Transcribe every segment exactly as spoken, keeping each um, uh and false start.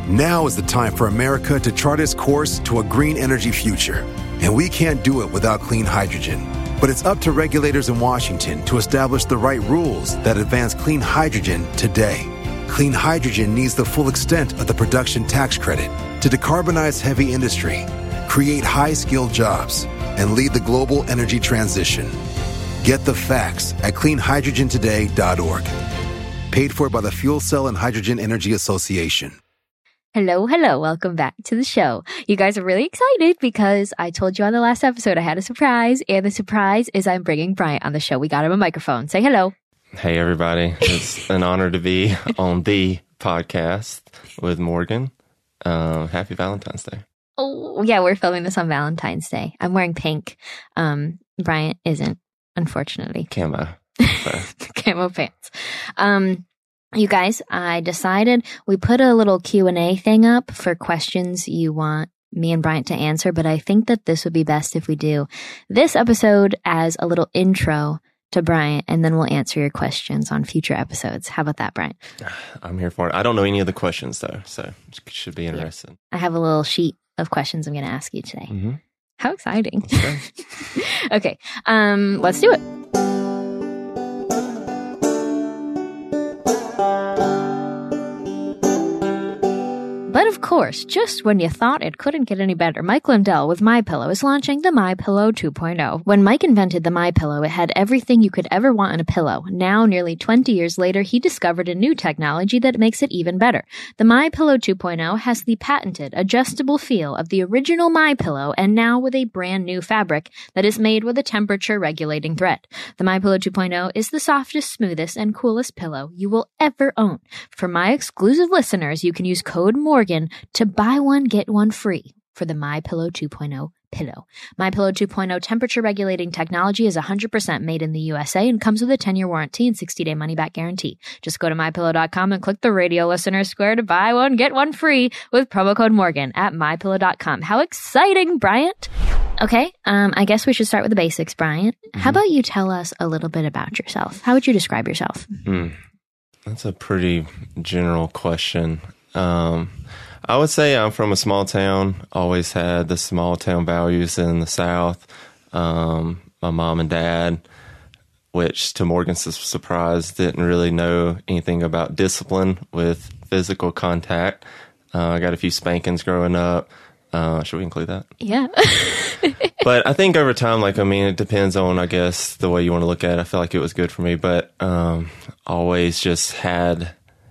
Now is the time for America to chart its course to a green energy future. And we can't do it without clean hydrogen. But it's up to regulators in Washington to establish the right rules that advance clean hydrogen today. Clean hydrogen needs the full extent of the production tax credit to decarbonize heavy industry, create high-skilled jobs, and lead the global energy transition. Get the facts at clean hydrogen today dot org. Paid for by the Fuel Cell and Hydrogen Energy Association. Hello, hello. Welcome back to the show. You guys are really excited because I told you on the last episode I had a surprise, and the surprise is I'm bringing Bryant on the show. We got him a microphone. Say hello. Hey, everybody. It's an honor to be on the podcast with Morgan. Uh, happy Valentine's Day. Oh, yeah, we're filming this on Valentine's Day. I'm wearing pink. Um, Bryant isn't, unfortunately. Camo. So. Camo pants. Um, You guys, I decided we put a little Q and A thing up for questions you want me and Bryant to answer, but I think that this would be best if we do this episode as a little intro to Bryant, and then we'll answer your questions on future episodes. How about that, Bryant? I'm here for it. I don't know any of the questions, though, so it should be interesting. Yeah. I have a little sheet of questions I'm going to ask you today. Mm-hmm. How exciting. Okay. Okay, um, let's do it. But of course, just when you thought it couldn't get any better, Mike Lindell with MyPillow is launching the MyPillow two point oh. When Mike invented the MyPillow, it had everything you could ever want in a pillow. Now, nearly twenty years later, he discovered a new technology that makes it even better. The MyPillow two point oh has the patented, adjustable feel of the original MyPillow, and now with a brand new fabric that is made with a temperature-regulating thread. The MyPillow two point oh is the softest, smoothest, and coolest pillow you will ever own. For my exclusive listeners, you can use code Morgan to buy one, get one free for the MyPillow two point oh pillow. MyPillow two point oh temperature regulating technology is one hundred percent made in the U S A and comes with a ten-year warranty and sixty-day money-back guarantee. Just go to my pillow dot com and click the radio listener square to buy one, get one free with promo code Morgan at my pillow dot com. How exciting, Bryant! Okay, um, I guess we should start with the basics, Bryant. Mm-hmm. How about you tell us a little bit about yourself? How would you describe yourself? Mm, that's a pretty general question. Um, I would say I'm from a small town, always had the small town values in the South. Um, my mom and dad, which to Morgan's surprise, didn't really know anything about discipline with physical contact. Uh, I got a few spankings growing up. Uh, should we include that? Yeah. But I think over time, like, I mean, it depends on, I guess, the way you want to look at it. I feel like it was good for me, but um, always just had...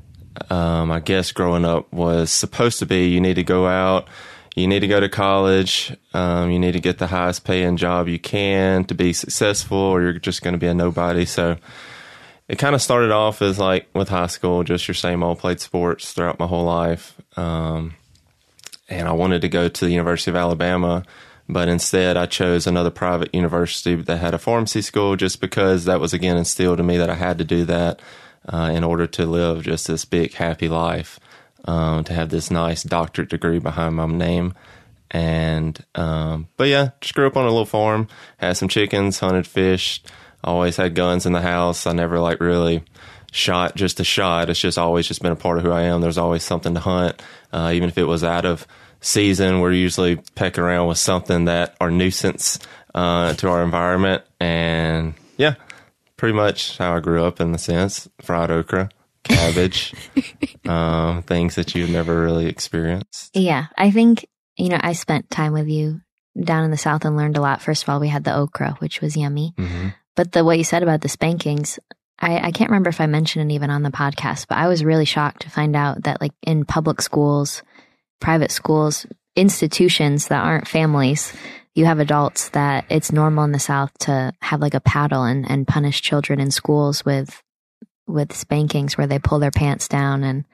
Um, I guess growing up was supposed to be, you need to go out, you need to go to college, um, you need to get the highest paying job you can to be successful, or you're just going to be a nobody. So it kind of started off as like with high school, just your same old, played sports throughout my whole life. Um, and I wanted to go to the University of Alabama, but instead I chose another private university that had a pharmacy school, just because that was, again, instilled in me that I had to do that. Uh, in order to live just this big, happy life, um, to have this nice doctorate degree behind my name. And, um, but yeah, just grew up on a little farm, had some chickens, hunted, fished, always had guns in the house. I never like really shot just a shot. It's just always just been a part of who I am. There's always something to hunt. Uh, even if it was out of season, we're usually pecking around with something that are nuisance, uh, to our environment. And yeah. Pretty much how I grew up in the sense. Fried okra, cabbage, um, things that you've never really experienced. Yeah, I think, you know, I spent time with you down in the South and learned a lot. First of all, we had the okra, which was yummy. Mm-hmm. But the what you said about the spankings, I, I can't remember if I mentioned it even on the podcast, but I was really shocked to find out that, like, in public schools, private schools, institutions that aren't families, you have adults that it's normal in the South to have like a paddle and, and punish children in schools with with spankings where they pull their pants down. And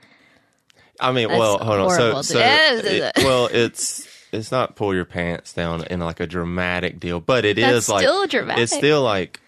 I mean, well, hold on. So, so it, well, it's it's not pull your pants down in like a dramatic deal, but it That's is like still dramatic. It's still like,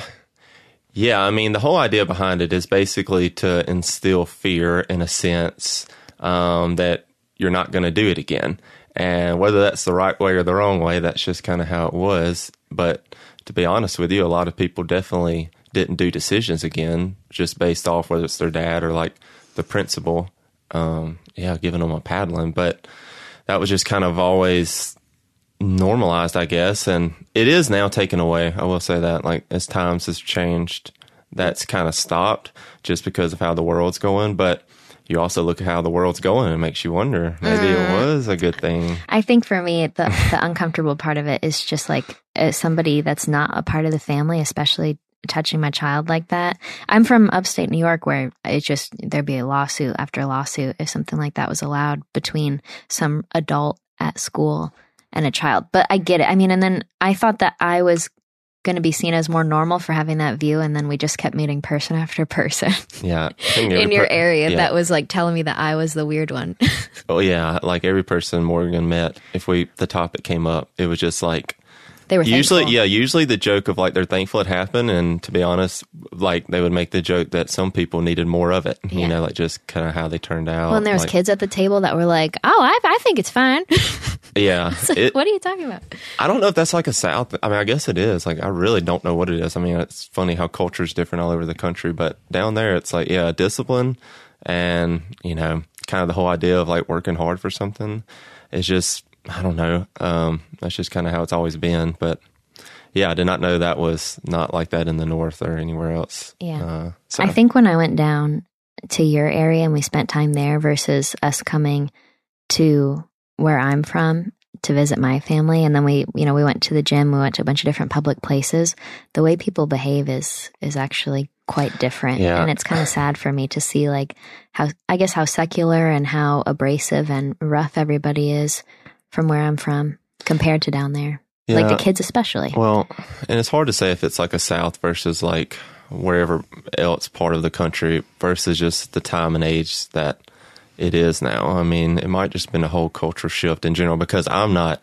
yeah. I mean, the whole idea behind it is basically to instill fear in a sense, um, that you're not going to do it again. And whether that's the right way or the wrong way, that's just kind of how it was. But to be honest with you, a lot of people definitely didn't do decisions again, just based off whether it's their dad or like the principal. um, yeah, giving them a paddling. But that was just kind of always normalized, I guess. And it is now taken away. I will say that, like, as times has changed, that's kind of stopped just because of how the world's going. But you also look at how the world's going and it makes you wonder, maybe mm. it was a good thing. I think for me, the, the uncomfortable part of it is just like as somebody that's not a part of the family, especially touching my child like that. I'm from upstate New York where it just, there'd be a lawsuit after lawsuit if something like that was allowed between some adult at school and a child. But I get it. I mean, and then I thought that I was going to be seen as more normal for having that view, and then we just kept meeting person after person yeah in your per- area yeah. that was like telling me that I was the weird one. Oh yeah, like every person Morgan met, if we the topic came up, it was just like they were usually thankful. yeah usually the joke of like they're thankful it happened, and to be honest, like they would make the joke that some people needed more of it, you yeah. know, like just kind of how they turned out. Well, and there was like, kids at the table that were like, oh, I, I think it's fine. Yeah. Like, it, what are you talking about? I don't know if that's like a South. I mean, I guess it is. Like, I really don't know what it is. I mean, it's funny how culture is different all over the country, but down there, it's like, yeah, discipline and, you know, kind of the whole idea of like working hard for something is just, I don't know. Um, that's just kind of how it's always been. But yeah, I did not know that was not like that in the North or anywhere else. Yeah. Uh, so. I think when I went down to your area and we spent time there versus us coming to where I'm from to visit my family, and then we, you know, we went to the gym, we went to a bunch of different public places. The way people behave is is actually quite different, yeah. and it's kind of sad for me to see like how, I guess, how secular and how abrasive and rough everybody is from where I'm from compared to down there, yeah. like the kids especially. Well, and it's hard to say if it's like a South versus like wherever else part of the country versus just the time and age that it is now. I mean, it might just been a whole culture shift in general because I'm not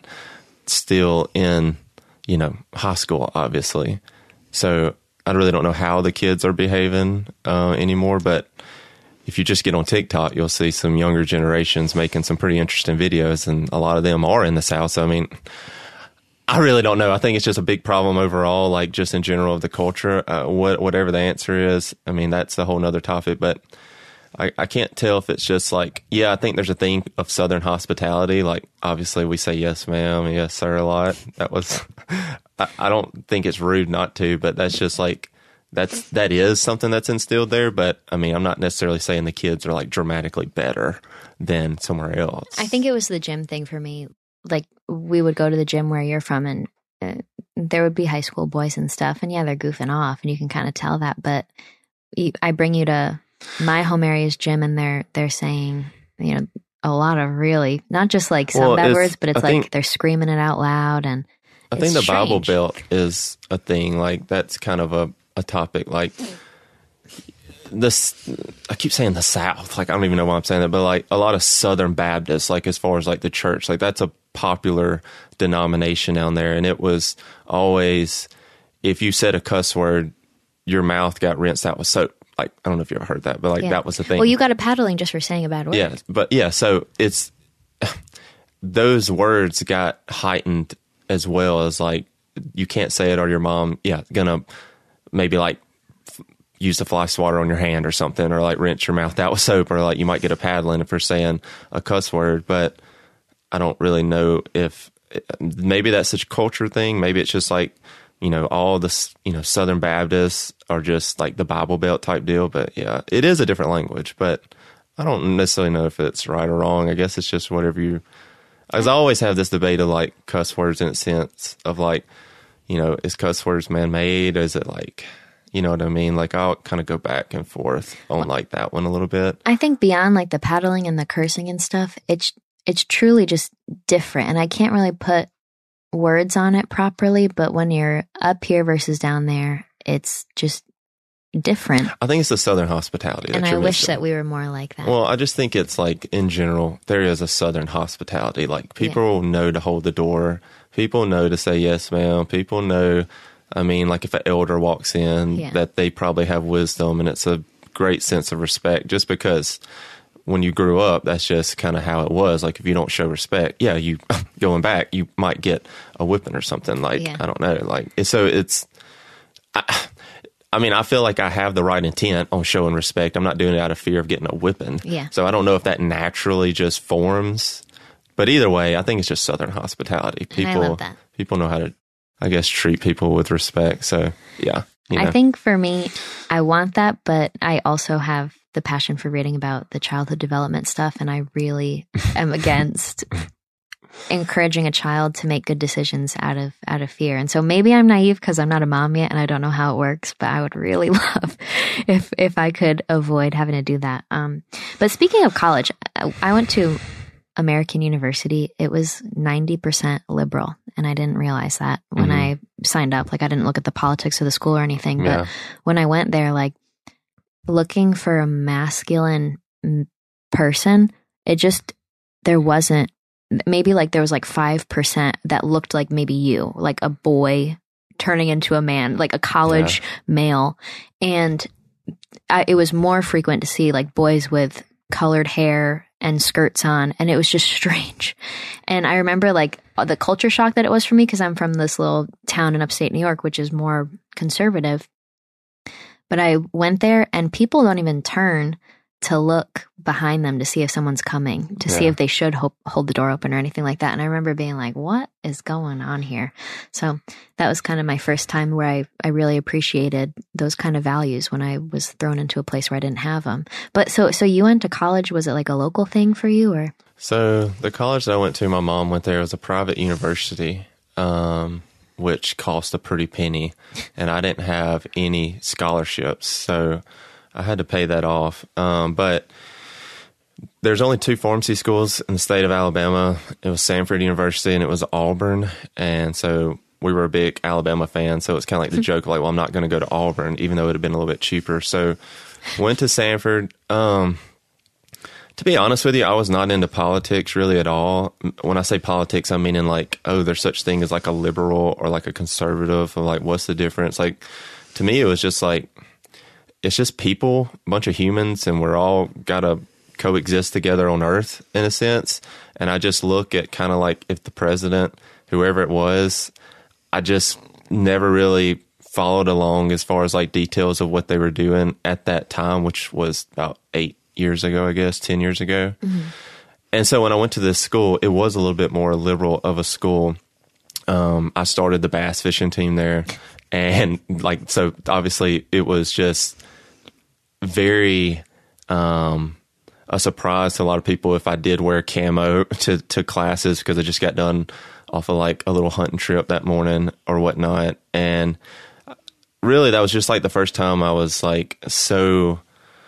still in, you know, high school, obviously. So I really don't know how the kids are behaving uh, anymore. But if you just get on TikTok, you'll see some younger generations making some pretty interesting videos, and a lot of them are in the South. So, I mean, I really don't know. I think it's just a big problem overall, like just in general of the culture. Uh, what, whatever the answer is, I mean, that's a whole nother topic. But I, I can't tell if it's just like, yeah, I think there's a thing of Southern hospitality. Like, obviously, we say yes, ma'am, and yes, sir, a lot. That was, I, I don't think it's rude not to, but that's just like, that's, that is something that's instilled there. But I mean, I'm not necessarily saying the kids are like dramatically better than somewhere else. I think it was the gym thing for me. Like, we would go to the gym where you're from, and uh, there would be high school boys and stuff. And yeah, they're goofing off, and you can kind of tell that. But you, I bring you to my home area's gym, and they're they're saying, you know, a lot of really, not just like some well, bad words, but it's I like think, they're screaming it out loud. And I think the strange. Bible Belt is a thing. Like, that's kind of a, a topic. Like, this, I keep saying the South. Like, I don't even know why I'm saying that, but like a lot of Southern Baptists, like as far as like the church, like that's a popular denomination down there. And it was always, if you said a cuss word, your mouth got rinsed out with soap. Like, I don't know if you ever heard that, but like yeah. that was the thing. Well, you got a paddling just for saying a bad word. Yeah, but yeah, so it's, those words got heightened as well as like, you can't say it or your mom, yeah, gonna maybe like f- use the fly swatter on your hand or something, or like rinse your mouth out with soap, or like you might get a paddling if you're saying a cuss word. But I don't really know if, maybe that's such a culture thing. Maybe it's just like, you know, all the, you know, Southern Baptists are just like the Bible Belt type deal. But yeah, it is a different language, but I don't necessarily know if it's right or wrong. I guess it's just whatever you, as I always have this debate of like cuss words in a sense of like, you know, is cuss words man-made? Is it like, you know what I mean? Like, I'll kind of go back and forth on like that one a little bit. I think beyond like the paddling and the cursing and stuff, it's, it's truly just different. And I can't really put words on it properly, but when you're up here versus down there, it's just different. I think it's the Southern hospitality. And that I you're wish missing. that we were more like that. Well, I just think it's like in general, there is a Southern hospitality. Like, people yeah. know to hold the door. People know to say yes, ma'am. People know, I mean, like if an elder walks in, yeah. that they probably have wisdom, and it's a great sense of respect just because when you grew up, that's just kind of how it was. Like, if you don't show respect, yeah, you going back, you might get a whipping or something. Like, yeah. I don't know. Like, so it's, I, I mean, I feel like I have the right intent on showing respect. I'm not doing it out of fear of getting a whipping. Yeah. So I don't know if that naturally just forms. But either way, I think it's just Southern hospitality. People, and I love that. People know how to, I guess, treat people with respect. So, yeah. You know. I think for me, I want that, but I also have the passion for reading about the childhood development stuff. And I really am against encouraging a child to make good decisions out of out of fear. And so maybe I'm naive because I'm not a mom yet and I don't know how it works, but I would really love if if I could avoid having to do that. Um, but speaking of college, I went to American University. It was ninety percent liberal, and I didn't realize that when mm-hmm. I signed up. Like, I didn't look at the politics of the school or anything, but yeah. when I went there, like, looking for a masculine person, it just, there wasn't, maybe like there was like five percent that looked like maybe you, like a boy turning into a man, like a college yeah. male. And I, it was more frequent to see like boys with colored hair and skirts on, and it was just strange. And I remember like the culture shock that it was for me, because I'm from this little town in upstate New York, which is more conservative. But I went there and people don't even turn to look behind them to see if someone's coming, to yeah. see if they should ho- hold the door open or anything like that. And I remember being like, what is going on here? So that was kind of my first time where I, I really appreciated those kind of values when I was thrown into a place where I didn't have them. But so, so you went to college, was it like a local thing for you, or? So the college that I went to, my mom went there, was a private university, um, which cost a pretty penny, and I didn't have any scholarships. So I had to pay that off. Um, but there's only two pharmacy schools in the state of Alabama. It was Samford University and it was Auburn. And so we were a big Alabama fan. So it's kind of like the joke, like, well, I'm not going to go to Auburn, even though it would have been a little bit cheaper. So went to Samford. Um, to be honest with you, I was not into politics really at all. When I say politics, I mean in like, oh, there's such thing as like a liberal or like a conservative, or like, what's the difference? Like, to me, it was just like, it's just people, a bunch of humans, and we're all got to coexist together on Earth in a sense. And I just look at kind of like if the president, whoever it was, I just never really followed along as far as like details of what they were doing at that time, which was about eight years ago, I guess, ten years ago. Mm-hmm. And so when I went to this school, it was a little bit more liberal of a school. Um, I started the bass fishing team there. And like, so obviously it was just very um, a surprise to a lot of people if I did wear camo to, to classes, because I just got done off of like a little hunting trip that morning or whatnot. And really that was just like the first time I was like so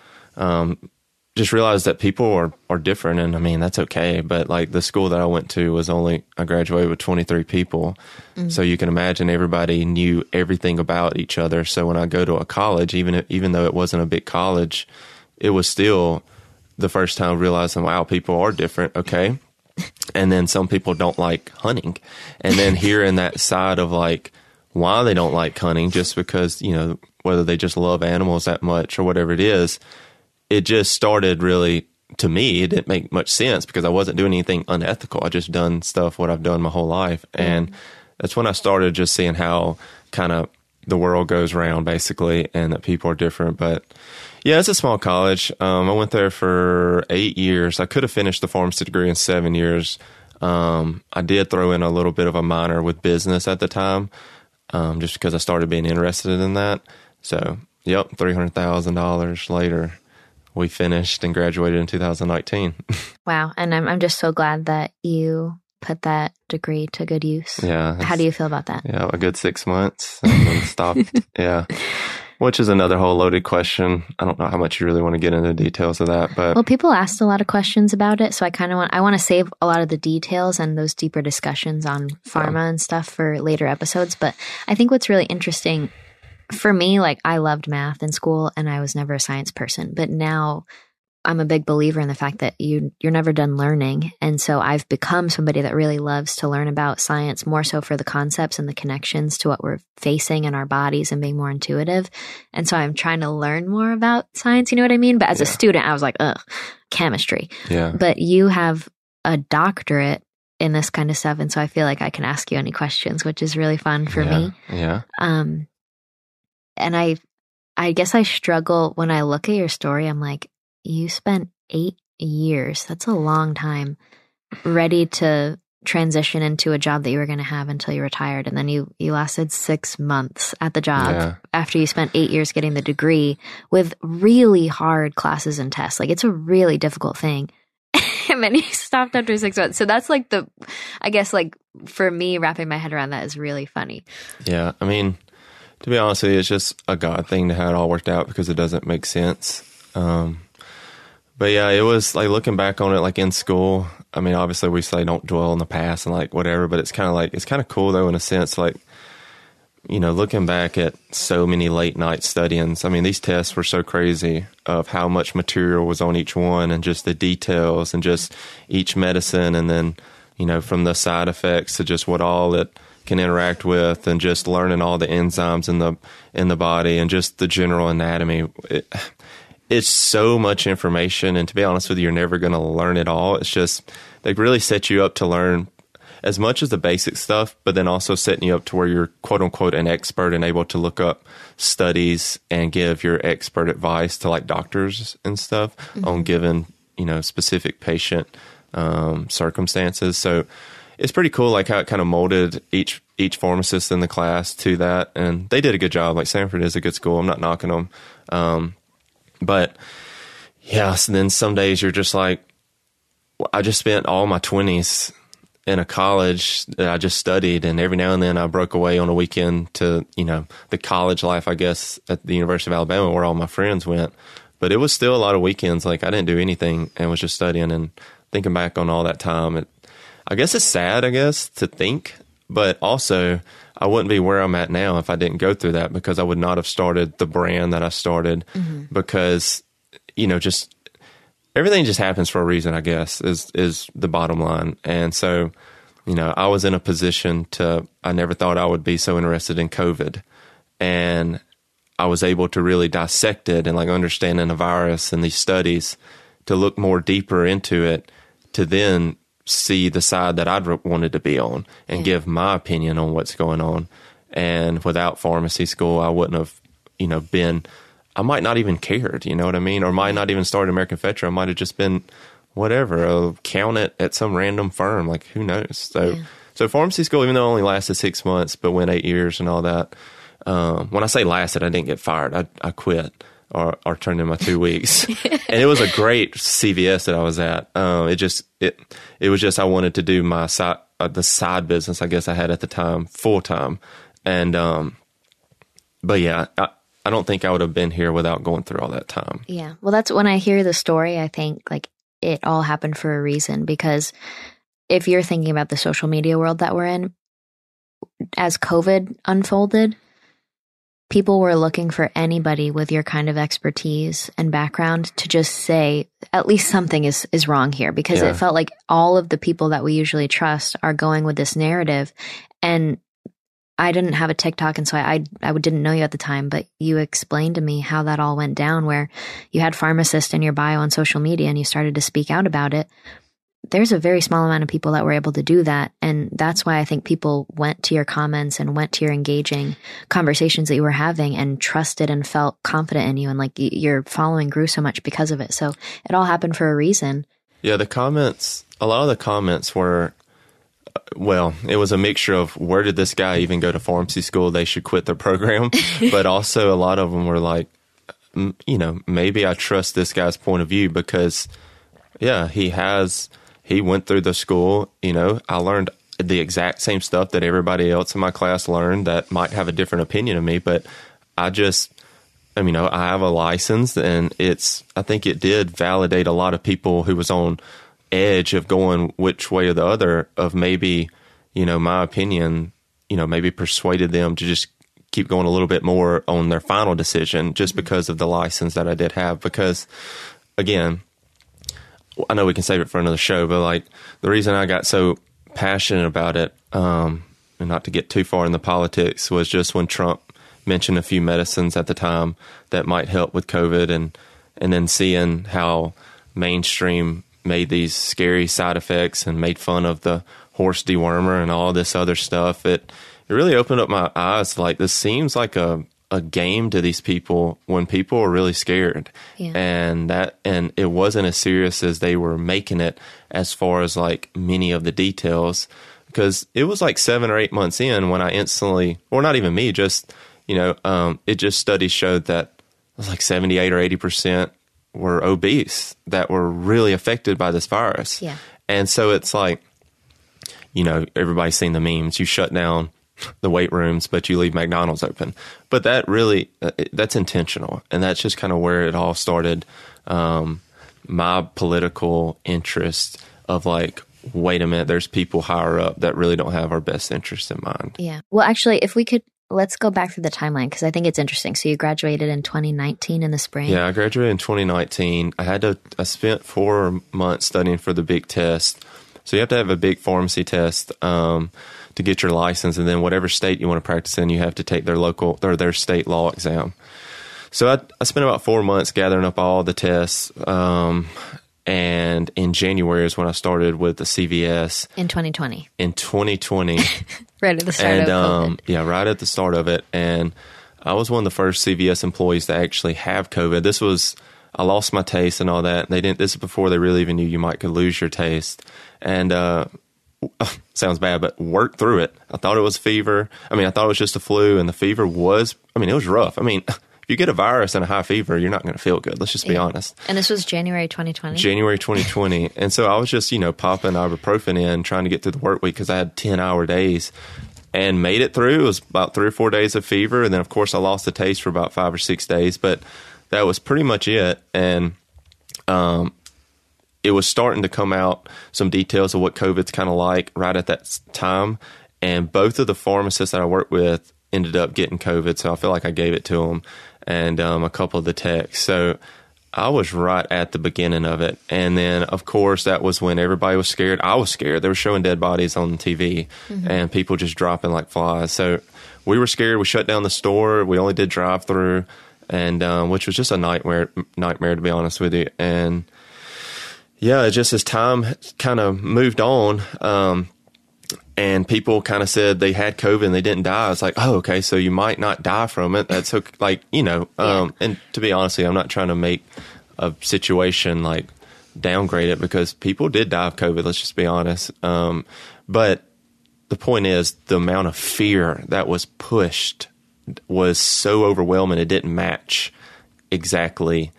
um, just realized that people are, are different. And I mean, that's okay. But like the school that I went to was only, I graduated with twenty-three people. Mm-hmm. So you can imagine everybody knew everything about each other. So when I go to a college, even, even though it wasn't a big college, it was still the first time realizing, wow, people are different. Okay. And then some people don't like hunting. And then hearing that side of like why they don't like hunting, just because, you know, whether they just love animals that much or whatever it is, it just started really, to me, it didn't make much sense because I wasn't doing anything unethical. I just done stuff what I've done my whole life. And that's when I started just seeing how kind of the world goes round, basically, and that people are different. But yeah, it's a small college. Um, I went there for eight years. I could have finished the pharmacy degree in seven years. Um, I did throw in a little bit of a minor with business at the time, um, just because I started being interested in that. So, yep, three hundred thousand dollars later, we finished and graduated in two thousand nineteen. Wow. And I'm I'm just so glad that you put that degree to good use. Yeah. How do you feel about that? Yeah, a good six months and then stopped. Yeah. Which is another whole loaded question. I don't know how much you really want to get into the details of that, but well, people asked a lot of questions about it, so I kind of want I want to save a lot of the details and those deeper discussions on pharma yeah. and stuff for later episodes. But I think what's really interesting for me, like I loved math in school and I was never a science person, but now I'm a big believer in the fact that you, you're never done learning. And so I've become somebody that really loves to learn about science, more so for the concepts and the connections to what we're facing in our bodies and being more intuitive. And so I'm trying to learn more about science, you know what I mean? But as yeah. a student, I was like, ugh, chemistry. Yeah. But you have a doctorate in this kind of stuff. And so I feel like I can ask you any questions, which is really fun for yeah. me. Yeah. Um, and I, I guess I struggle when I look at your story. I'm like, you spent eight years. That's a long time, ready to transition into a job that you were going to have until you retired. And then you, you lasted six months at the job yeah. after you spent eight years getting the degree with really hard classes and tests. Like, it's a really difficult thing. And then you stopped after six months. So that's like the, I guess, like, for me, wrapping my head around that is really funny. Yeah. I mean, to be honest with you, it's just a God thing to how it all worked out because it doesn't make sense. Um, but yeah, it was like looking back on it, like in school. I mean, obviously we say don't dwell on the past and like whatever, but it's kind of like, it's kind of cool though, in a sense, like, you know, looking back at so many late night studyings. I mean, these tests were so crazy of how much material was on each one and just the details and just each medicine. And then, you know, from the side effects to just what all it can interact with and just learning all the enzymes in the, in the body and just the general anatomy. It, it's so much information. And to be honest with you, you're never going to learn it all. It's just, they really set you up to learn as much as the basic stuff, but then also setting you up to where you're quote unquote an expert and able to look up studies and give your expert advice to like doctors and stuff mm-hmm. on given, you know, specific patient um, circumstances. So it's pretty cool, like how it kind of molded each each pharmacist in the class to that, and they did a good job. Like Stanford is a good school. I'm not knocking them, um, but yeah. So then some days you're just like, I just spent all my twenties in a college that I just studied, and every now and then I broke away on a weekend to, you know, the college life, I guess, at the University of Alabama where all my friends went. But it was still a lot of weekends. Like I didn't do anything and was just studying, and thinking back on all that time, it, I guess it's sad, I guess, to think, but also I wouldn't be where I'm at now if I didn't go through that, because I would not have started the brand that I started mm-hmm. because, you know, just everything just happens for a reason, I guess, is, is the bottom line. And so, you know, I was in a position to, I never thought I would be so interested in COVID, and I was able to really dissect it and like understanding the virus and these studies to look more deeper into it, to then see the side that I'd wanted to be on and yeah. give my opinion on what's going on. And without pharmacy school, I wouldn't have, you know, been, I might not even cared, you know what I mean? Or might not even started American Fetcher. I might have just been whatever, a accountant at some random firm. Like, who knows? So, yeah. so pharmacy school, even though it only lasted six months, but went eight years and all that. Um, when I say lasted, I didn't get fired. I, I quit. Or, or turned in my two weeks, and it was a great C V S that I was at. Um, it just it it was just I wanted to do my side uh, the side business I guess I had at the time full time, and um, but yeah, I, I don't think I would have been here without going through all that time. Yeah, well, that's when I hear the story, I think like it all happened for a reason, because if you're thinking about the social media world that we're in, as COVID unfolded, people were looking for anybody with your kind of expertise and background to just say, at least something is, is wrong here, because yeah. it felt like all of the people that we usually trust are going with this narrative. And I didn't have a TikTok, and so I, I, I didn't know you at the time, but you explained to me how that all went down, where you had pharmacist in your bio on social media and you started to speak out about it. There's a very small amount of people that were able to do that. And that's why I think people went to your comments and went to your engaging conversations that you were having and trusted and felt confident in you. And like your following grew so much because of it. So it all happened for a reason. Yeah, the comments, a lot of the comments were, well, it was a mixture of where did this guy even go to pharmacy school? They should quit their program. But also a lot of them were like, you know, maybe I trust this guy's point of view because, yeah, he has... He went through the school, you know, I learned the exact same stuff that everybody else in my class learned that might have a different opinion of me, but I just, I mean, you know, I have a license, and it's, I think it did validate a lot of people who was on edge of going which way or the other, of maybe, you know, my opinion, you know, maybe persuaded them to just keep going a little bit more on their final decision just because of the license that I did have. Because again, I know we can save it for another show, but like the reason I got so passionate about it, um, and not to get too far in the politics, was just when Trump mentioned a few medicines at the time that might help with COVID, and and then seeing how mainstream made these scary side effects and made fun of the horse dewormer and all this other stuff. It it really opened up my eyes. Like, this seems like a a game to these people when people were really scared. Yeah. And that, and it wasn't as serious as they were making it as far as like many of the details, because it was like seven or eight months in when I instantly, or not even me, just, you know, um, it just studies showed that it was like seventy-eight or eighty percent were obese that were really affected by this virus. Yeah. And so it's like, you know, everybody's seen the memes. You shut down the weight rooms, but you leave McDonald's open. But that really, uh, that's intentional. And that's just kind of where it all started. Um, my political interest of like, wait a minute, there's people higher up that really don't have our best interests in mind. Yeah. Well, actually, if we could, let's go back through the timeline because I think it's interesting. So you graduated in twenty nineteen in the spring? Yeah, I graduated in twenty nineteen. I had to, I spent four months studying for the big test. So you have to have a big pharmacy test um, to get your license. And then whatever state you want to practice in, you have to take their local or their state law exam. So I, I spent about four months gathering up all the tests. Um, and in January is when I started with the C V S. In twenty twenty. In twenty twenty. Right at the start and, of COVID. Um, yeah, right at the start of it. And I was one of the first C V S employees to actually have COVID. This was, I lost my taste and all that. They didn't, this is before they really even knew you might could lose your taste. And, uh, sounds bad, but worked through it. I thought it was fever. I mean, I thought it was just a flu, and the fever was, I mean, it was rough. I mean, if you get a virus and a high fever, you're not going to feel good. Let's just be yeah. honest. And this was January twenty twenty? January twenty twenty. And so I was just, you know, popping ibuprofen in, trying to get through the work week because I had ten hour days and made it through. It was about three or four days of fever. And then, of course, I lost the taste for about five or six days. But that was pretty much it. And um, it was starting to come out some details of what COVID's kind of like right at that time. And both of the pharmacists that I worked with ended up getting COVID. So I feel like I gave it to them, and um, a couple of the techs. So I was right at the beginning of it. And then, of course, that was when everybody was scared. I was scared. They were showing dead bodies on T V mm-hmm. and people just dropping like flies. So we were scared. We shut down the store. We only did drive through, and um, which was just a nightmare, nightmare to be honest with you. And yeah, just as time kind of moved on, um, and people kind of said they had COVID and they didn't die. It's like, oh, okay, so you might not die from it. That's okay. Like, you know, um, yeah. And to be honest, I'm not trying to make a situation like downgrade it because people did die of COVID. Let's just be honest. Um, but the point is the amount of fear that was pushed was so overwhelming. It didn't match exactly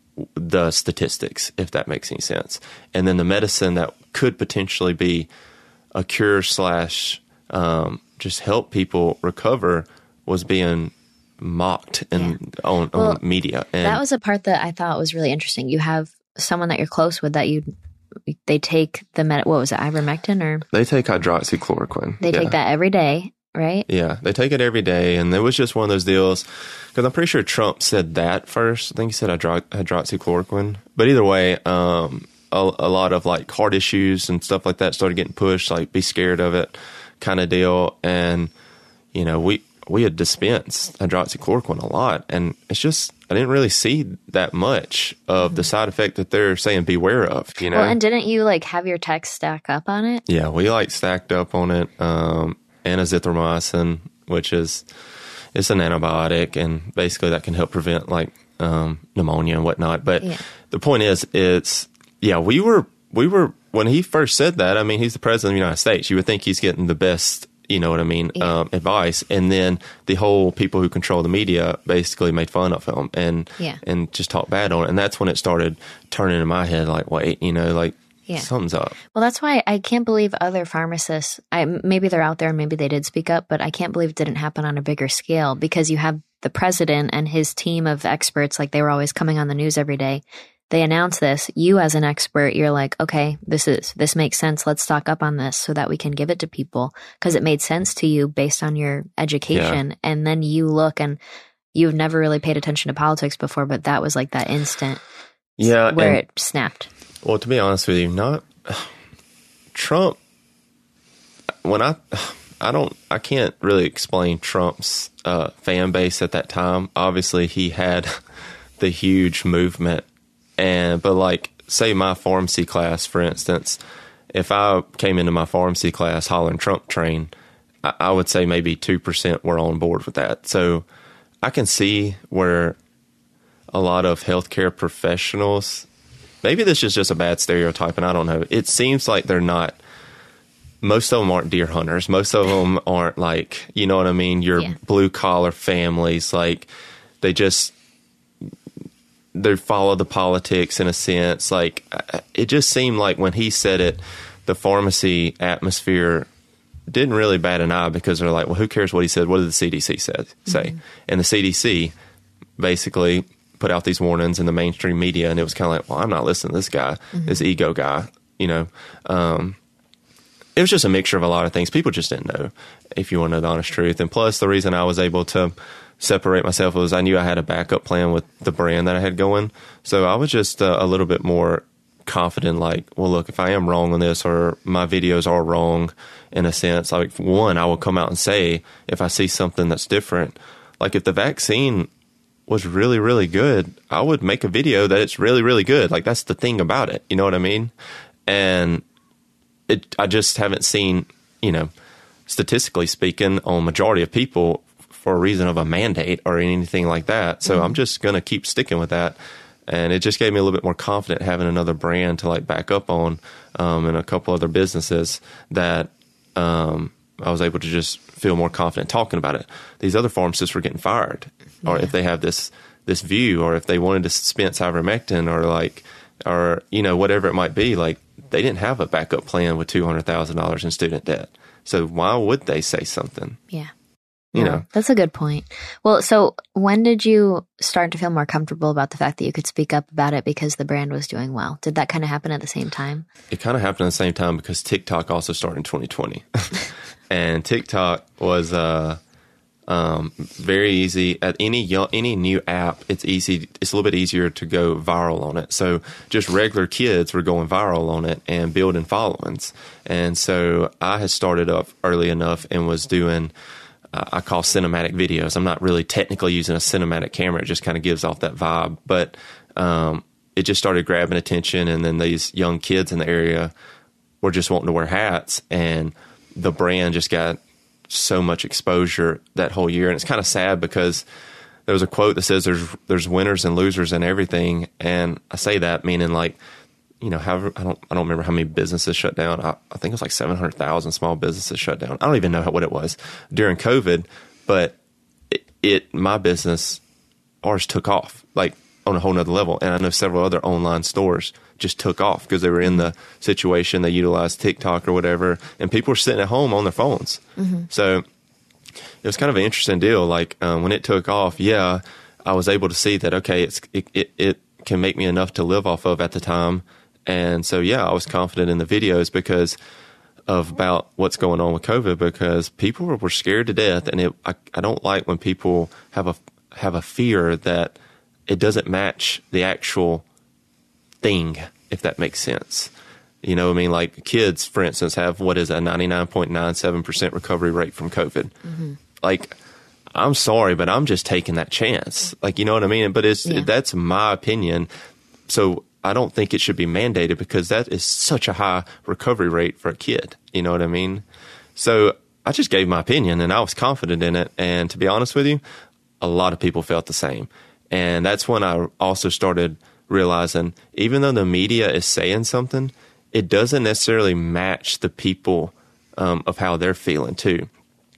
the statistics, if that makes any sense. And then the medicine that could potentially be a cure slash um, just help people recover was being mocked in, yeah. on, well, on media. And that was a part that I thought was really interesting. You have someone that you're close with that you they take the med. What was it, ivermectin or? They take hydroxychloroquine. They yeah. take that every day, right? Yeah, they take it every day, and it was just one of those deals. Because I'm pretty sure Trump said that first. I think he said hydro- hydroxychloroquine. But either way, um, a, a lot of like heart issues and stuff like that started getting pushed, like be scared of it kind of deal. And, you know, we, we had dispensed hydroxychloroquine a lot. And it's just, I didn't really see that much of mm-hmm. the side effect that they're saying beware of, you know? Well, and didn't you like have your text stack up on it? Yeah, we like stacked up on it. Um, and azithromycin, which is, it's an antibiotic, and basically that can help prevent like um, pneumonia and whatnot. But yeah. the point is, it's, yeah, we were, we were, when he first said that, I mean, he's the president of the United States. You would think he's getting the best, you know what I mean, yeah. um, advice. And then the whole people who control the media basically made fun of him and, yeah. and just talked bad on it. And that's when it started turning in my head like, wait, you know, like, yeah. something's up. Well, that's why I can't believe other pharmacists, I, maybe they're out there, maybe they did speak up, but I can't believe it didn't happen on a bigger scale because you have the president and his team of experts, like they were always coming on the news every day. They announce this. You as an expert, you're like, okay, this is, this makes sense. Let's stock up on this so that we can give it to people because it made sense to you based on your education. Yeah. And then you look and you've never really paid attention to politics before, but that was like that instant yeah, where and, it snapped. Well, to be honest with you, not Trump, when I, I don't, I can't really explain Trump's uh, fan base at that time. Obviously, he had the huge movement. And, but like, say my pharmacy class, for instance, if I came into my pharmacy class hollering Trump train, I, I would say maybe two percent were on board with that. So I can see where a lot of healthcare professionals, maybe this is just a bad stereotype, and I don't know. It seems like they're not, most of them aren't deer hunters. Most of them aren't like, you know what I mean? Your yeah. blue collar families, like they just, they follow the politics in a sense. Like it just seemed like when he said it, the pharmacy atmosphere didn't really bat an eye because they're like, well, who cares what he said? What did the C D C say? say? Mm-hmm. And the C D C basically put out these warnings in the mainstream media, and it was kind of like, well, I'm not listening to this guy, mm-hmm. this ego guy, you know. Um, it was just a mixture of a lot of things. People just didn't know, if you want to know the honest truth. And plus, the reason I was able to separate myself was I knew I had a backup plan with the brand that I had going. So I was just uh, a little bit more confident, like, well, look, if I am wrong on this or my videos are wrong in a sense, like, one, I will come out and say if I see something that's different. Like if the vaccine was really, really good, I would make a video that it's really, really good. Like that's the thing about it. You know what I mean? And it, I just haven't seen, you know, statistically speaking, on majority of people for a reason of a mandate or anything like that. So mm-hmm. I'm just going to keep sticking with that. And it just gave me a little bit more confident having another brand to like back up on, um, and a couple other businesses that, um, I was able to just feel more confident talking about it. These other pharmacists were getting fired, yeah. or if they have this this view, or if they wanted to dispense ivermectin, or like, or you know, whatever it might be, like they didn't have a backup plan with two hundred thousand dollars in student debt. So why would they say something? Yeah, you yeah, know, that's a good point. Well, so when did you start to feel more comfortable about the fact that you could speak up about it because the brand was doing well? Did that kind of happen at the same time? It kind of happened at the same time because TikTok also started in twenty twenty. And TikTok was uh, um, very easy. At any young, any new app, it's easy. It's a little bit easier to go viral on it. So just regular kids were going viral on it and building followings. And so I had started up early enough and was doing, uh, I call cinematic videos. I'm not really technically using a cinematic camera. It just kind of gives off that vibe. But um, it just started grabbing attention. And then these young kids in the area were just wanting to wear hats, and the brand just got so much exposure that whole year. And it's kind of sad because there was a quote that says there's there's winners and losers in everything. And I say that meaning like, you know, however, I don't I don't remember how many businesses shut down. I, I think it was like seven hundred thousand small businesses shut down. I don't even know how, what it was during COVID, but it, it my business, ours took off like on a whole nother level. And I know several other online stores just took off because they were in the situation. They utilized TikTok or whatever, and people were sitting at home on their phones. Mm-hmm. So it was kind of an interesting deal. Like um, when it took off, yeah, I was able to see that, okay, it's, it, it, it can make me enough to live off of at the time. And so, yeah, I was confident in the videos because of about what's going on with COVID, because people were, were scared to death. And it, I, I don't like when people have a, have a fear that it doesn't match the actual thing, if that makes sense. You know what I mean? Like kids, for instance, have what is a ninety-nine point nine seven percent recovery rate from COVID. Mm-hmm. Like, I'm sorry, but I'm just taking that chance. Like, you know what I mean? But it's yeah. that's my opinion. So I don't think it should be mandated because that is such a high recovery rate for a kid. You know what I mean? So I just gave my opinion and I was confident in it. And to be honest with you, a lot of people felt the same. And that's when I also started realizing even though the media is saying something, it doesn't necessarily match the people um, of how they're feeling too.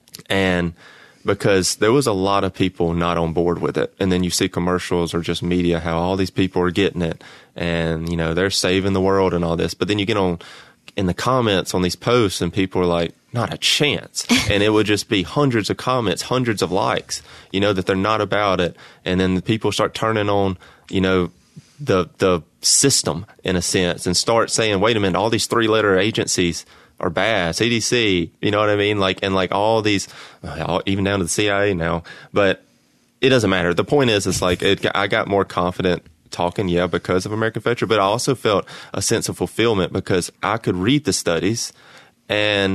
And because there was a lot of people not on board with it. And then you see commercials or just media, how all these people are getting it and, you know, they're saving the world and all this. But then you get on in the comments on these posts and people are like, not a chance. And it would just be hundreds of comments, hundreds of likes, you know, that they're not about it. And then the people start turning on, you know, the the system in a sense and start saying, wait a minute, all these three letter agencies are bad, C D C, you know what I mean? Like, and like all these, even down to the C I A now, but it doesn't matter. The point is, it's like, it, I got more confident talking, yeah, because of American Fetcher, but I also felt a sense of fulfillment because I could read the studies and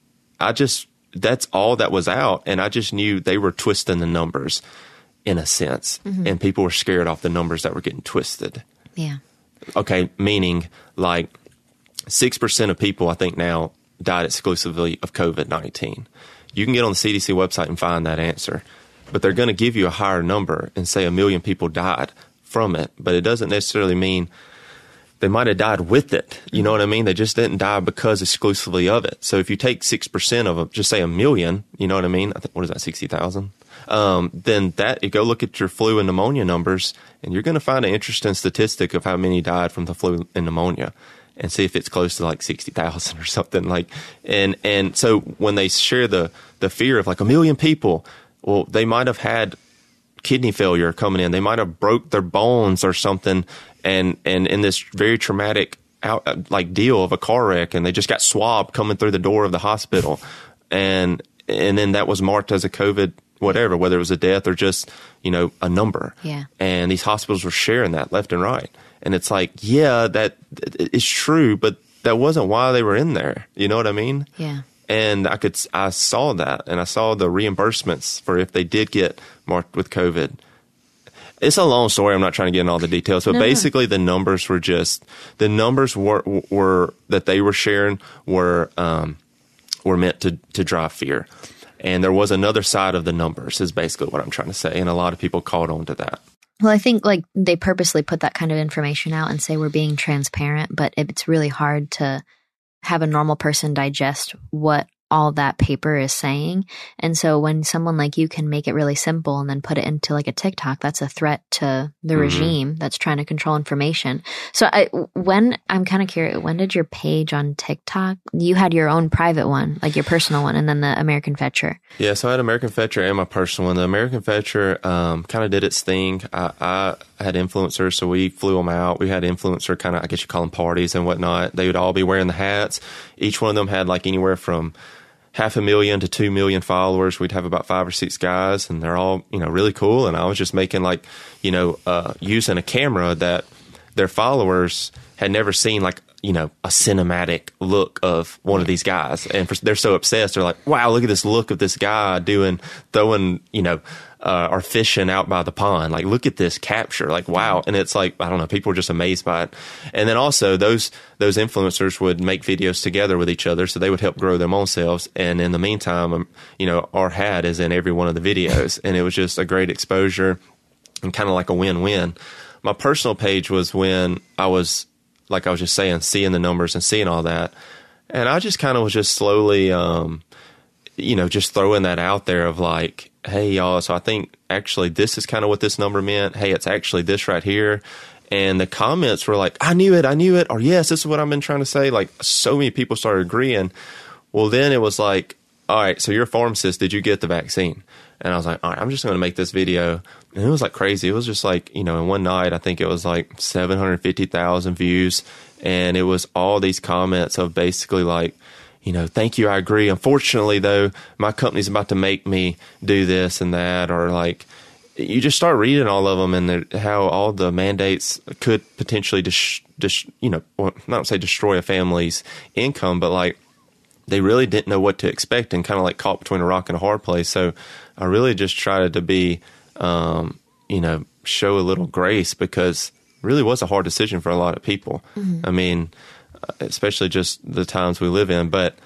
I just, that's all that was out. And I just knew they were twisting the numbers in a sense. Mm-hmm. And people were scared off the numbers that were getting twisted. Yeah. Okay. Meaning like six percent of people, I think now, died exclusively of COVID nineteen. You can get on the C D C website and find that answer. but they're going to give you a higher number and say a million people died from it. But it doesn't necessarily mean they might have died with it. You know what I mean? They just didn't die because exclusively of it. So if you take six percent of, a, just say a million, you know what I mean? I think, what is that, sixty thousand? Um, then that, you go look at your flu and pneumonia numbers, and you're going to find an interesting statistic of how many died from the flu and pneumonia, and see if it's close to like sixty thousand or something. Like, and, and so when they share the, the fear of like a million people, well, they might have had kidney failure coming in. They might have broke their bones or something. And, and in this very traumatic out, like deal of a car wreck, and they just got swabbed coming through the door of the hospital. And, and then that was marked as a COVID, whatever, whether it was a death or just, you know, a number. Yeah. And these hospitals were sharing that left and right. And it's like, yeah, that is true, but that wasn't why they were in there. You know what I mean? Yeah. And I could, I saw that, and I saw the reimbursements for if they did get marked with COVID. It's a long story. I'm not trying to get in all the details, but no, basically the numbers were just, the numbers were, were that they were sharing were, um, were meant to, to drive fear. And there was another side of the numbers is basically what I'm trying to say. And a lot of people caught on to that. Well, I think like they purposely put that kind of information out and say we're being transparent, but it's really hard to have a normal person digest what all that paper is saying. And so when someone like you can make it really simple and then put it into like a TikTok, that's a threat to the mm-hmm. regime that's trying to control information. So I, when I'm kind of curious, when did your page on TikTok, you had your own private one, like your personal one, and then the American Fetcher? Yeah. So I had American Fetcher and my personal one. The American Fetcher um, kind of did its thing. I, I had influencers, so we flew them out. We had influencer kind of, I guess you call them parties and whatnot. They would all be wearing the hats. Each one of them had like anywhere from half a million to two million followers. We'd have about five or six guys, and they're all, you know, really cool. And I was just making like, you know, uh, using a camera that their followers had never seen, like, you know, a cinematic look of one of these guys. And for, they're so obsessed. They're like, wow, look at this look of this guy doing, throwing, you know, uh, or fishing out by the pond. Like, look at this capture. Like, wow. And it's like, I don't know, people were just amazed by it. And then also those, those influencers would make videos together with each other. So they would help grow their own selves. And in the meantime, um, you know, our hat is in every one of the videos. And it was just a great exposure and kind of like a win-win. My personal page was when I was, like I was just saying, seeing the numbers and seeing all that. And I just kind of was just slowly, um, you know, just throwing that out there of like, hey, y'all, so I think actually this is kind of what this number meant. Hey, it's actually this right here. And the comments were like, I knew it, I knew it. Or yes, this is what I've been trying to say. Like, so many people started agreeing. Well, then it was like, all right, so you're a pharmacist. Did you get the vaccine? And I was like, all right, I'm just going to make this video. And it was like crazy. It was just like, you know, in one night, I think it was like seven hundred fifty thousand views. And it was all these comments of basically like, you know, thank you, I agree. Unfortunately, though, my company's about to make me do this and that. Or like, you just start reading all of them and how all the mandates could potentially, dis- dis- you know, well, not say destroy a family's income, but like, they really didn't know what to expect and kind of like caught between a rock and a hard place. So I really just tried to be, um, you know, show a little grace, because it really was a hard decision for a lot of people. Mm-hmm. I mean, especially just the times we live in. But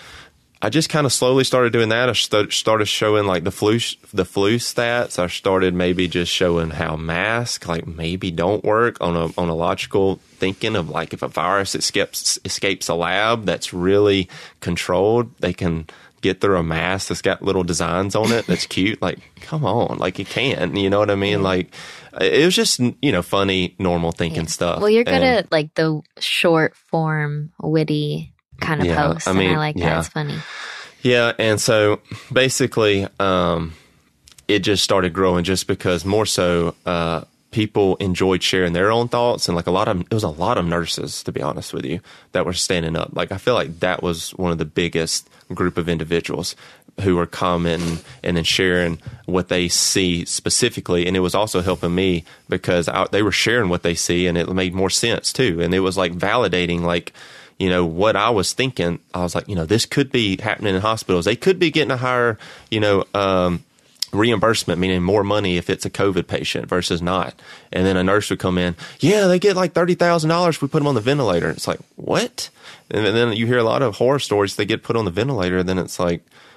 I just kind of slowly started doing that. I st- started showing like the flu, sh- the flu stats. I started maybe just showing how masks like maybe don't work on a on a logical thinking of like if a virus escapes escapes a lab that's really controlled, they can get through a mask that's got little designs on it that's cute. Like, come on, like you can, you know what I mean? Yeah. Like, it was just, you know, funny, normal thinking yeah. stuff. Well, you're good and, at like the short form, witty kind of yeah, posts. I mean, and I like yeah. that. It's funny. Yeah. And so basically, um, it just started growing just because more so, uh, people enjoyed sharing their own thoughts. And like a lot of, it was a lot of nurses, to be honest with you, that were standing up. Like, I feel like that was one of the biggest group of individuals who were commenting and then sharing what they see specifically. And it was also helping me because I, they were sharing what they see, and it made more sense too. And it was like validating, like, you know, what I was thinking. I was like, you know, this could be happening in hospitals. They could be getting a higher, you know, um, reimbursement, meaning more money if it's a COVID patient versus not. And then a nurse would come in, yeah, they get like thirty thousand dollars if we put them on the ventilator. It's like, what? And then you hear a lot of horror stories. They get put on the ventilator, then it's like,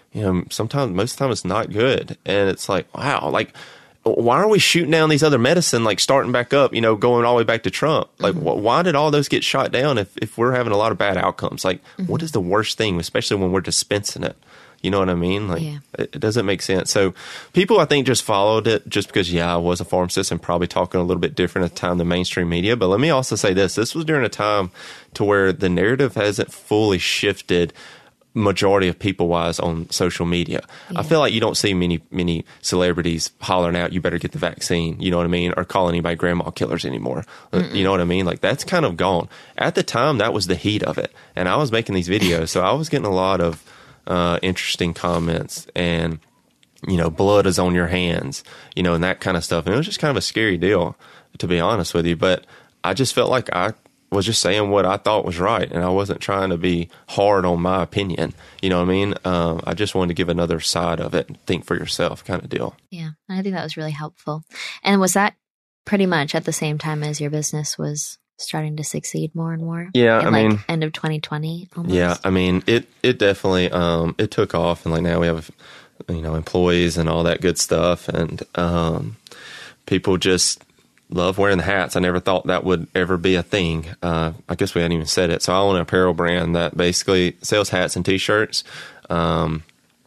you know, sometimes, most of the time it's not good. And it's like, wow, like, why are we shooting down these other medicine, like starting back up, you know, going all the way back to Trump? Like, mm-hmm. wh- why did all those get shot down if, if we're having a lot of bad outcomes? Like, mm-hmm. what is the worst thing, especially when we're dispensing it? You know what I mean? Like, yeah. it, it doesn't make sense. So people, I think, just followed it just because, yeah, I was a pharmacist and probably talking a little bit different at the time than mainstream media. But let me also say this. This was during a time to where the narrative hasn't fully shifted majority of people wise on social media. Yeah. I feel like you don't see many, many celebrities hollering out, you better get the vaccine, you know what I mean? Or calling anybody grandma killers anymore. Mm-mm. You know what I mean? Like, that's kind of gone. At the time, that was the heat of it. And I was making these videos, so I was getting a lot of uh, interesting comments and, you know, blood is on your hands, you know, and that kind of stuff. And it was just kind of a scary deal, to be honest with you. But I just felt like I was just saying what I thought was right, and I wasn't trying to be hard on my opinion. You know what I mean? Um, I just wanted to give another side of it, think for yourself kind of deal. Yeah, I think that was really helpful. And was that pretty much at the same time as your business was starting to succeed more and more? Yeah, in I like mean, end of twenty twenty almost? Yeah, I mean, it, it definitely, um, it took off, and like now we have, you know, employees and all that good stuff, and um, people just love wearing the hats. I never thought that would ever be a thing. Uh, I guess we hadn't even said it. So I own an apparel brand that basically sells hats and T-shirts. Um,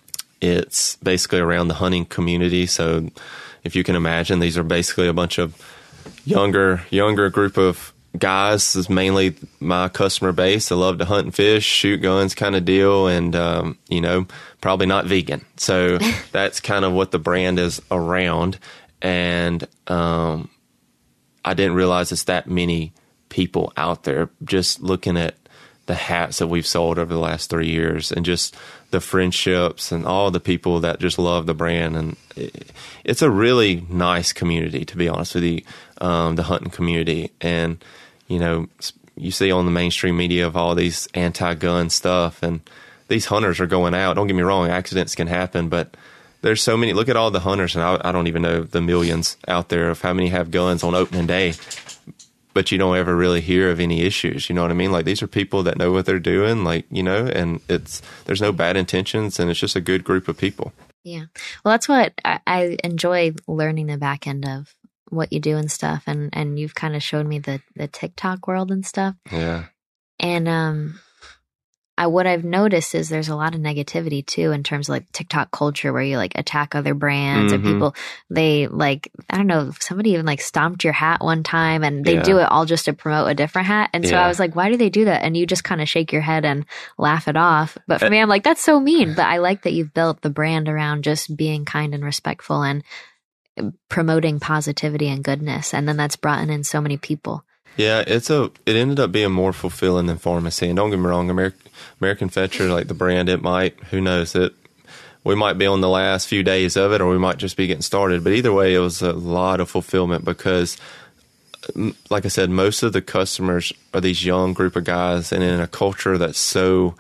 it's basically around the hunting community. So if you can imagine, these are basically a bunch of younger, younger group of guys. This is mainly my customer base. They love to hunt and fish, shoot guns kind of deal. And, um, you know, probably not vegan. So that's kind of what the brand is around. And, um, I didn't realize it's that many people out there. Just looking at the hats that we've sold over the last three years and just the friendships and all the people that just love the brand. And it, it's a really nice community, to be honest with you, um, the hunting community. And, you know, you see on the mainstream media of all these anti-gun stuff, and these hunters are going out. Don't get me wrong, accidents can happen, but there's so many. Look at all the hunters, and I, I don't even know the millions out there of how many have guns on opening day, but you don't ever really hear of any issues. You know what I mean? Like, these are people that know what they're doing, like, you know, and it's, there's no bad intentions, and it's just a good group of people. Yeah. Well, that's what I, I enjoy learning the back end of what you do and stuff. And, and you've kind of showed me the, the TikTok world and stuff. Yeah. And, um, I, what I've noticed is there's a lot of negativity too in terms of like TikTok culture where you like attack other brands mm-hmm. and people, they like, I don't know, somebody even like stomped your hat one time and they yeah. do it all just to promote a different hat. And so yeah. I was like, why do they do that? And you just kind of shake your head and laugh it off. But for uh, me, I'm like, that's so mean. But I like that you've built the brand around just being kind and respectful and promoting positivity and goodness. And then that's brought in so many people. Yeah, it's a. It ended up being more fulfilling than pharmacy. And don't get me wrong, American, American Fetcher, like the brand, it might. Who knows? It. We might be on the last few days of it, or we might just be getting started. But either way, it was a lot of fulfillment because, like I said, most of the customers are these young group of guys, and in a culture that's so.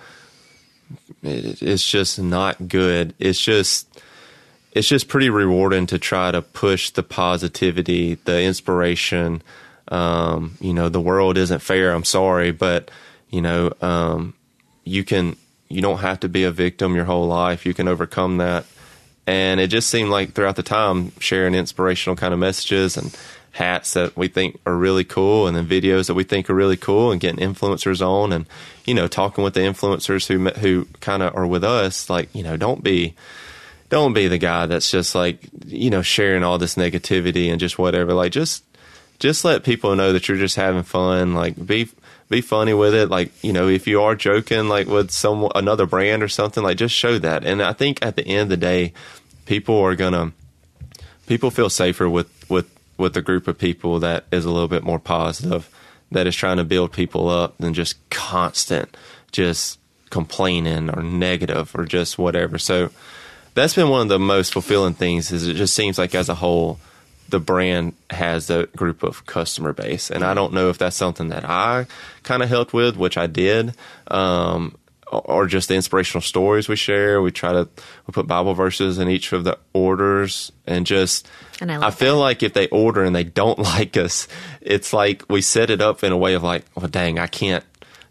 It, it's just not good. It's just. It's just pretty rewarding to try to push the positivity, the inspiration. Um, you know, the world isn't fair. I'm sorry, but you know, um, you can, you don't have to be a victim your whole life. You can overcome that. And it just seemed like throughout the time sharing inspirational kind of messages and hats that we think are really cool, and then videos that we think are really cool, and getting influencers on, and you know, talking with the influencers who who kind of are with us. Like, you know, don't be. Don't be the guy that's just like, you know, sharing all this negativity and just whatever. Like, just. Just let people know that you're just having fun. Like, be be funny with it. Like, you know, if you are joking, like with some another brand or something, like just show that. And I think at the end of the day, people are gonna people feel safer with with with a group of people that is a little bit more positive, that is trying to build people up than just constant, just complaining or negative or just whatever. So that's been one of the most fulfilling things. Is it just seems like as a whole, the brand has a group of customer base. And I don't know if that's something that I kind of helped with, which I did, um, or just the inspirational stories we share. We try to we put Bible verses in each of the orders, and just, and I, I feel that. Like if they order and they don't like us, it's like we set it up in a way of like, well, dang, I can't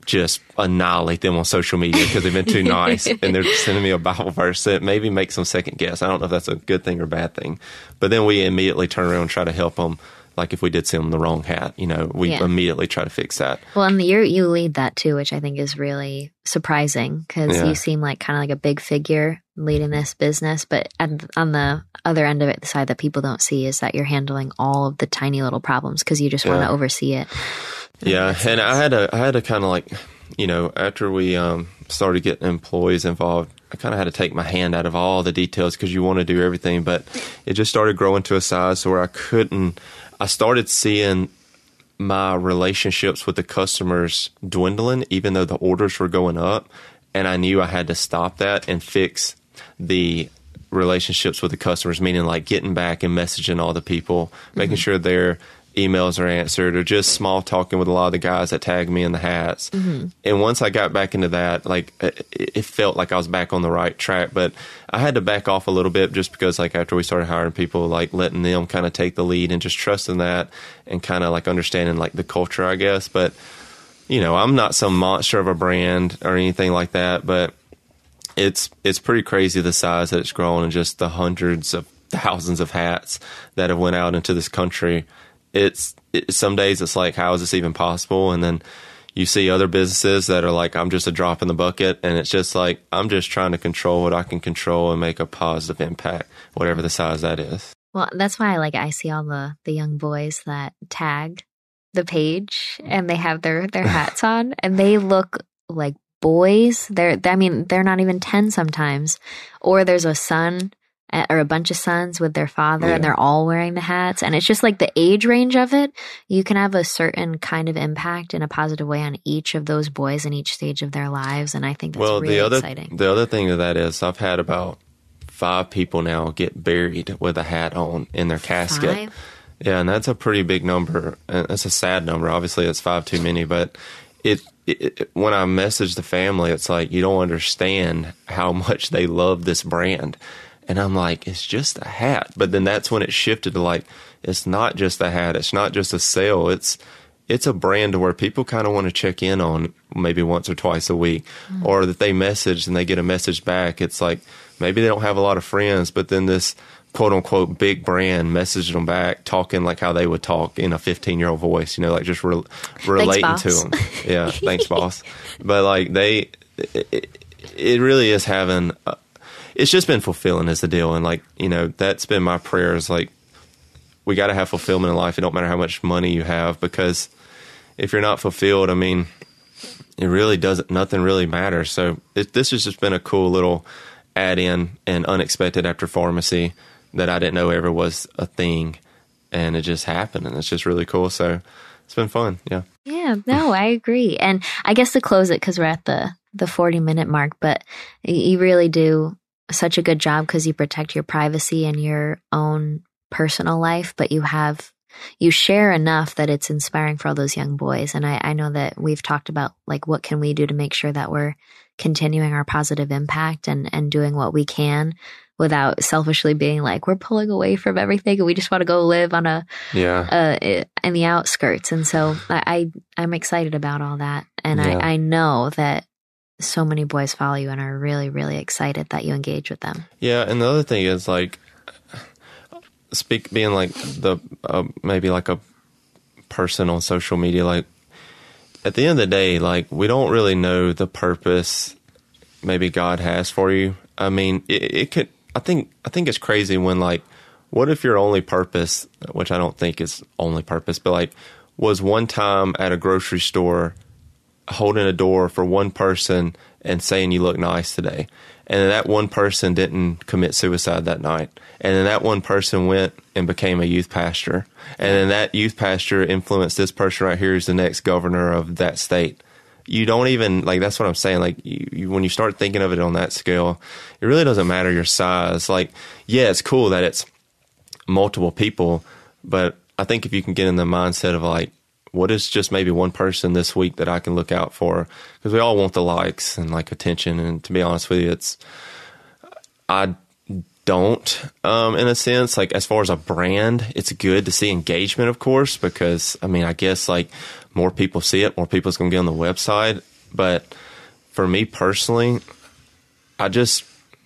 just annihilate them on social media because they've been too nice and they're sending me a Bible verse that maybe makes them second guess. I don't know if that's a good thing or bad thing. But then we immediately turn around and try to help them. Like if we did send them the wrong hat, you know, we yeah. immediately try to fix that. Well, and you you lead that too, which I think is really surprising because yeah. you seem like kind of like a big figure leading this business. But at, on the other end of it, the side that people don't see is that you're handling all of the tiny little problems because you just yeah. want to oversee it. Yeah, and I had to I had to kind of like, you know, after we um, started getting employees involved, I kind of had to take my hand out of all the details because you want to do everything. But it just started growing to a size where I couldn't. I started seeing my relationships with the customers dwindling, even though the orders were going up. And I knew I had to stop that and fix the relationships with the customers, meaning like getting back and messaging all the people, mm-hmm. making sure their emails are answered, or just small talking with a lot of the guys that tagged me in the hats. Mm-hmm. And once I got back into that, like it, it felt like I was back on the right track. But I had to back off a little bit just because like after we started hiring people, like letting them kind of take the lead and just trusting that and kind of like understanding like the culture, I guess. But, you know, I'm not some monster of a brand or anything like that, but it's it's pretty crazy the size that it's grown and just the hundreds of thousands of hats that have went out into this country. It's it, some days it's like, how is this even possible? And then you see other businesses that are like, I'm just a drop in the bucket. And it's just like, I'm just trying to control what I can control and make a positive impact, whatever the size that is. Well, that's why like I see all the, the young boys that tag the page and they have their, their hats on and they look like boys. They're, I mean, they're not even ten sometimes. Or there's a son or a bunch of sons with their father yeah. and they're all wearing the hats. And it's just like the age range of it. You can have a certain kind of impact in a positive way on each of those boys in each stage of their lives. And I think that's well, really the other, exciting. The other thing of that is I've had about five people now get buried with a hat on in their casket. Five? Yeah, and that's a pretty big number. And it's a sad number. Obviously, it's five too many. But it, it, it when I message the family, it's like, you don't understand how much they love this brand. And I'm like, it's just a hat. But then that's when it shifted to like, it's not just a hat. It's not just a sale. It's it's a brand where people kind of want to check in on maybe once or twice a week. Mm. Or that they message and they get a message back. It's like, maybe they don't have a lot of friends, but then this quote unquote big brand messaged them back talking like how they would talk in a fifteen year old voice, you know, like just re- relating thanks, to them. Yeah, thanks, boss. But like they, it, it really is having... A, it's just been fulfilling is the deal. And like, you know, that's been my prayer is like, we got to have fulfillment in life. It don't matter how much money you have, because if you're not fulfilled, I mean, it really doesn't, nothing really matters. So it, this has just been a cool little add in and unexpected after pharmacy that I didn't know ever was a thing. And it just happened and it's just really cool. So it's been fun. Yeah. Yeah, no, I agree. And I guess to close it, cause we're at the, the forty minute mark, but you really do such a good job because you protect your privacy and your own personal life, but you have, you share enough that it's inspiring for all those young boys. And I, I know that we've talked about like, what can we do to make sure that we're continuing our positive impact and, and doing what we can without selfishly being like, we're pulling away from everything and we just want to go live on a, yeah, uh, in the outskirts. And so I, I I'm excited about all that. And yeah. I, I know that so many boys follow you and are really, really excited that you engage with them. Yeah, and the other thing is like, speak being like the uh, maybe like a person on social media. Like at the end of the day, like we don't really know the purpose maybe God has for you. I mean, it, it could. I think I think it's crazy when like, what if your only purpose, which I don't think is only purpose, but like was one time at a grocery store holding a door for one person and saying you look nice today. And then that one person didn't commit suicide that night. And then that one person went and became a youth pastor. And then that youth pastor influenced this person right here who's the next governor of that state. You don't even, like, that's what I'm saying. Like, you, you, when you start thinking of it on that scale, it really doesn't matter your size. Like, yeah, it's cool that it's multiple people, but I think if you can get in the mindset of like, what is just maybe one person this week that I can look out for? Because we all want the likes and like attention. And to be honest with you, it's, I don't, um, in a sense, like as far as a brand, it's good to see engagement, of course, because I mean, I guess like more people see it, more people's going to get on the website. But for me personally, I just,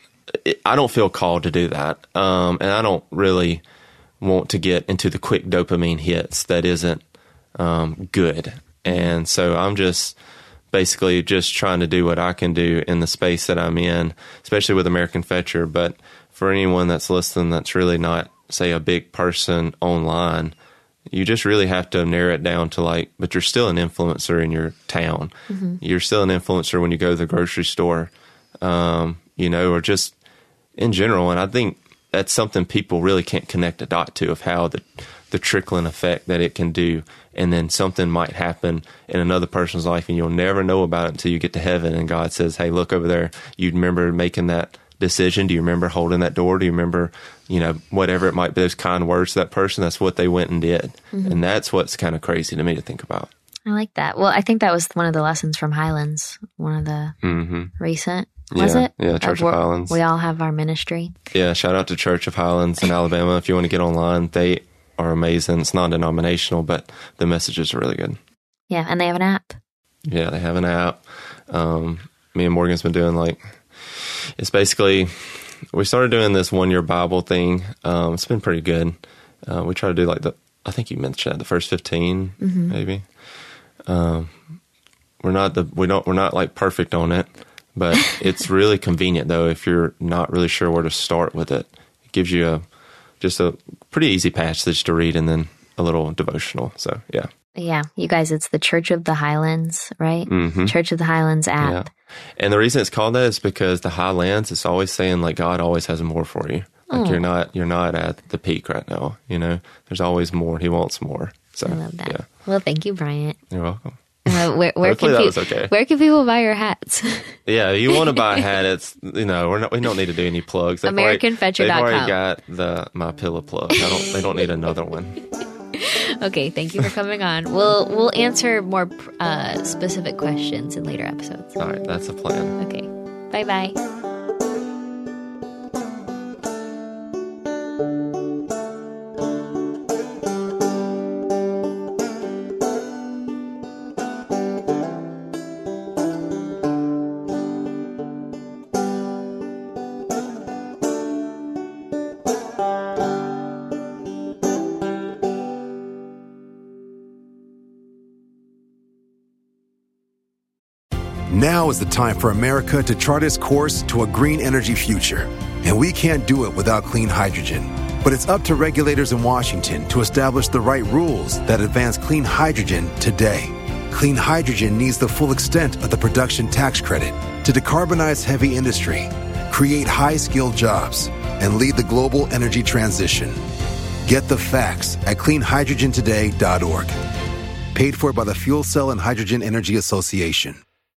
I don't feel called to do that. Um, and I don't really want to get into the quick dopamine hits that isn't um, good. And so I'm just basically just trying to do what I can do in the space that I'm in, especially with American Fetcher. But for anyone that's listening that's really not, say, a big person online, you just really have to narrow it down to like, but you're still an influencer in your town. Mm-hmm. You're still an influencer when you go to the grocery store, um, you know, or just in general. And I think that's something people really can't connect a dot to, of how the, the trickling effect that it can do. And then something might happen in another person's life and you'll never know about it until you get to heaven. And God says, hey, look over there. You remember making that decision? Do you remember holding that door? Do you remember, you know, whatever it might be, those kind words to that person? That's what they went and did. Mm-hmm. And that's what's kind of crazy to me to think about. I like that. Well, I think that was one of the lessons from Highlands, one of the mm-hmm. recent, was yeah, it? Yeah, Church of, of Highlands. We all have our ministry. Yeah, shout out to Church of Highlands in Alabama. If you want to get online, they are amazing. It's non-denominational, but the messages are really good. Yeah, and they have an app. Yeah, they have an app. Um, me and Morgan's been doing like, it's basically, we started doing this one-year Bible thing. Um, it's been pretty good. Uh, we try to do like the, I think you mentioned the first fifteen, mm-hmm. maybe. Um, we're not the, we don't, we're not like perfect on it, but it's really convenient though. If you're not really sure where to start with it, it gives you a, just a pretty easy passage to read and then a little devotional. So yeah. Yeah. You guys, it's the Church of the Highlands, right? Mm-hmm. Church of the Highlands app. Yeah. And the reason it's called that is because the Highlands, it's always saying like God always has more for you. Like oh. you're not, you're not at the peak right now. You know, there's always more. He wants more. So I love that. Yeah. Well, thank you, Bryant. You're welcome. Uh, where, where can that pe- was okay. Where can people buy your hats? Yeah, you want to buy a hat? It's you know we're not we don't need to do any plugs. American Fetcher dot com. They've already got the My Pillow plug. I don't. They don't need another one. Okay, thank you for coming on. We'll we'll answer more uh, specific questions in later episodes. All right, that's the plan. Okay, bye bye. Now is the time for America to chart its course to a green energy future. And we can't do it without clean hydrogen. But it's up to regulators in Washington to establish the right rules that advance clean hydrogen today. Clean hydrogen needs the full extent of the production tax credit to decarbonize heavy industry, create high-skilled jobs, and lead the global energy transition. Get the facts at clean hydrogen today dot org. Paid for by the Fuel Cell and Hydrogen Energy Association.